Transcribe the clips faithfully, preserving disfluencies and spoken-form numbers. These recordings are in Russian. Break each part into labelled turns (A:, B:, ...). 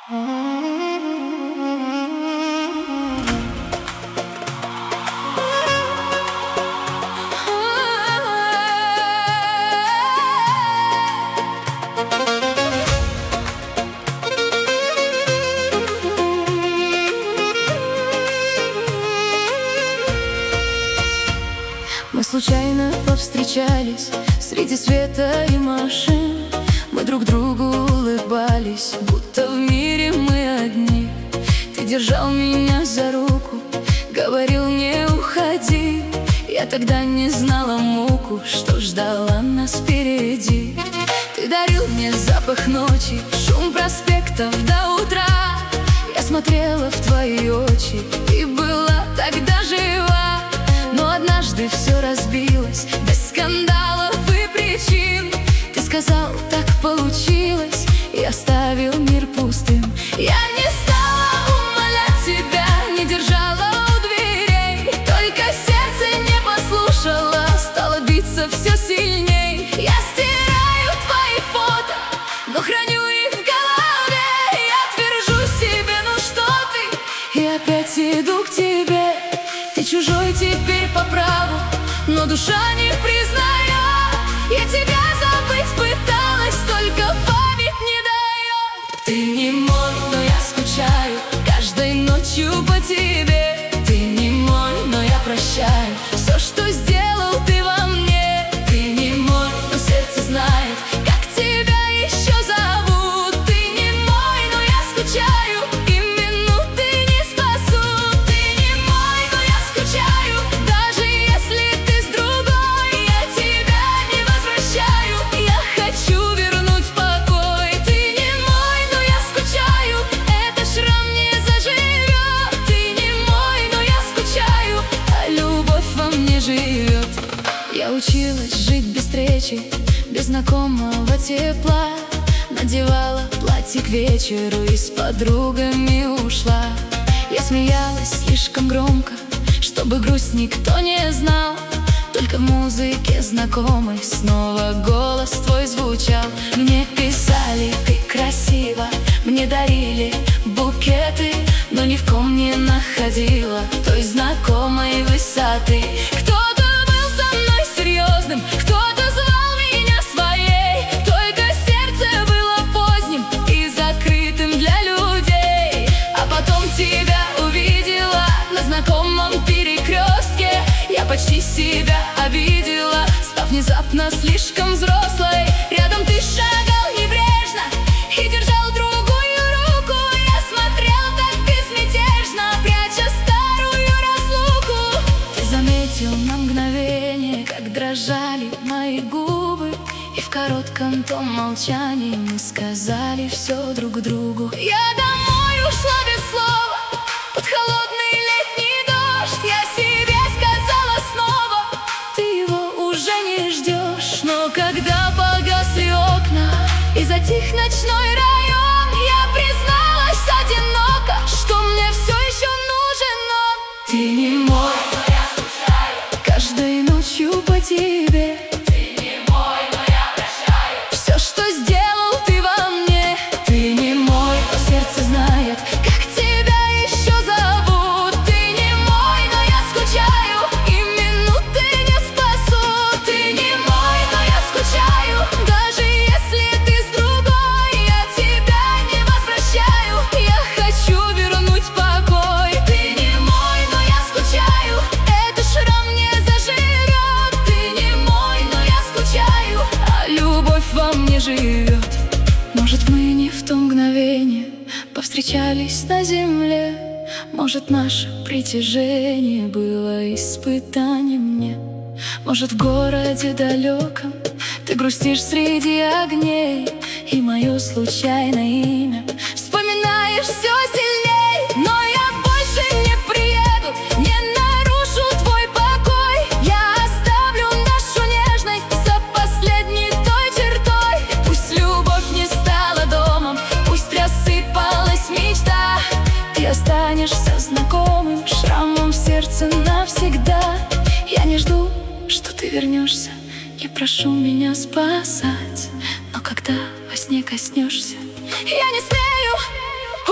A: Мы случайно повстречались среди света и машин. Мы друг другу улыбались, будто в мире мы одни. Ты держал меня за руку, говорил не уходи. Я тогда не знала муку, что ждала нас впереди. Ты дарил мне запах ночи, шум проспектов до утра. Я смотрела в твои очи, ты была тогда жива. Но однажды все разбилось, без скандалов и причин. Ты сказал, так получилось, и оставил мир пустым. Я не стала умолять тебя, не держала у дверей. Только сердце не послушало, стало биться все сильней. Я стираю твои фото, но храню их в голове. Я твержу себе, ну что ты, и опять иду к тебе. Ты чужой теперь по праву, но душа не признает. Я тебя забыть пыталась, только память не дает. Ты не мой, но я скучаю каждой ночью по тебе. Ты не мой, но я прощаю все, что сделал ты во мне. Ты не мой, но сердце знает, как тебя еще зовут. Ты не мой, но я скучаю, и минуты не спасут. Ты не мой, но я скучаю, даже если ты с другой. Я тебя не возвращаю, я хочу вернуть покой. Ты не мой, но я скучаю, этот шрам не заживет. Ты не мой, но я скучаю, а любовь во мне живет. Я училась жить без встречи, без знакомого тепла. Надевала платье к вечеру и с подругами ушла. Я смеялась слишком громко, чтобы грусть никто не знал. Только в музыке знакомый снова голос твой звучал. Мне писали, ты красива, мне дарили букеты, но ни в ком не находила той знакомой высоты. Кто-то был со мной серьезным, кто-то звал меня своей. Только сердце было поздним и закрытым для людей. А потом тебя увидела на знакомом перекрестке. Я почти себя обидела, став внезапно слишком взрослой. Рядом ты шагал небрежно и держал другую руку. Я смотрел так безмятежно, пряча старую разлуку. Ты заметил на мгновение, как дрожали мои губы, и в коротком том молчании мы сказали все друг другу. Я домой ушла без слова, под холодный летний дождь. Я себе сказала снова, ты его уже не ждешь. Но когда погасли окна и затих ночной район, я призналась одиноко, что мне все еще нужен он. Ты не мой, но я скучаю каждой ночью по тебе. Ты не мой, но я прощаю все, что сделал ты во мне. Ты не мой, но сердце знает, как тебя еще зовут. Ты не мой, но я скучаю, и минуты не спасут. Ты не мой, но я скучаю, даже если ты с другой. Я тебя не возвращаю, я хочу вернуть покой. Ты не мой, но я скучаю, этот шрам не заживет. Ты не мой, но я скучаю, а любовь во мне живет. Может, мы не в то мгновение повстречались на земле. Может, наше притяжение было испытанием мне. Может, в городе далеком ты грустишь среди огней, и мое случайное имя вспоминаешь все сильней. Но я больше не приеду, не нарушу твой покой. Я оставлю нашу нежность за последней той чертой. Пусть любовь не стала домом, пусть рассыпалась мечта. Ты останешься знакомым шрамом в сердце навсегда. Я не жду, что ты вернешься, не прошу меня спасать, но когда во сне коснешься, я не смею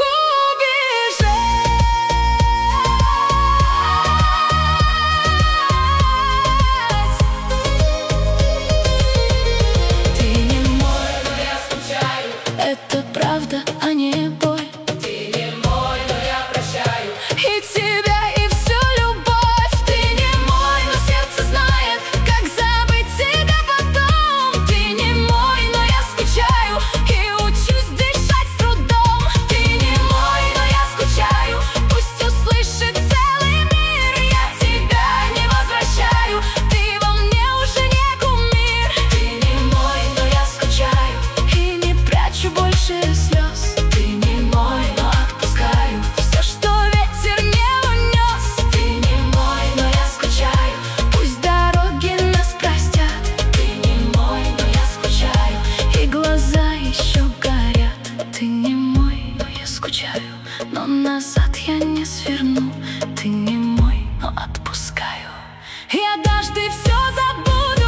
A: это правда, а не боль.
B: Ты не мой, но я прощаю
A: И тебя, и всю любовь. Ты не мой, но сердце знает, как забыть тебя потом. Ты не мой, но я скучаю и учусь дышать с трудом. Ты не мой, но я скучаю, пусть услышит целый мир. Я тебя не возвращаю, ты во мне уже не кумир. Ты не мой, но я скучаю и не прячу больше слез. Ты не мой, но отпускаю все, что ветер не унес. Ты не мой, но я скучаю, пусть дороги нас простят. Ты не мой, но я скучаю и глаза еще горят. Ты не мой, но я скучаю, но назад я не сверну. Ты не мой, но отпускаю, и однажды все забуду.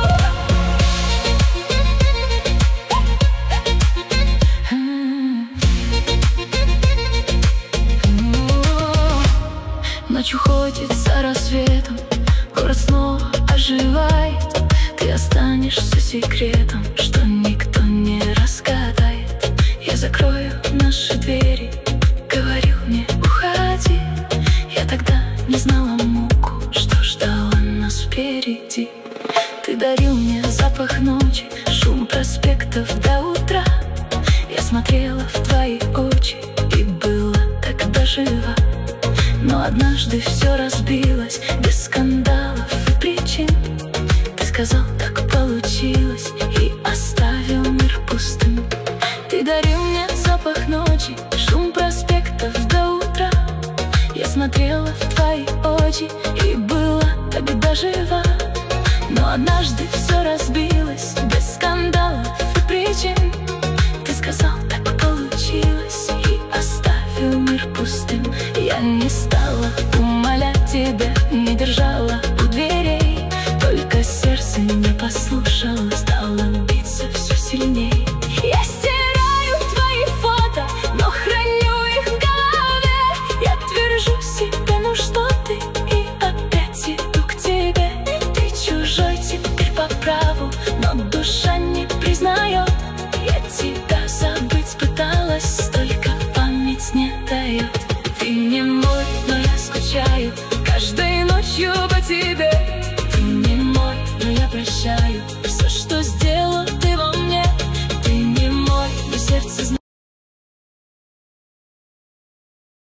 A: Ночь уходит за рассветом, город снова оживает. Ты останешься секретом, что никто не разгадает. Я закрою наши двери, говорил мне уходи. Я тогда не знала муку, что ждала нас впереди. Ты дарил мне запах ночи, шум проспектов до утра. Я смотрела в твои очи и была тогда жива. Но однажды все разбилось, без скандалов и причин. Ты сказал, так получилось, и оставил мир пустым. Ты дарил мне запах ночи, шум проспектов до утра. Я смотрела в твои очи и была тогда жива. Но однажды все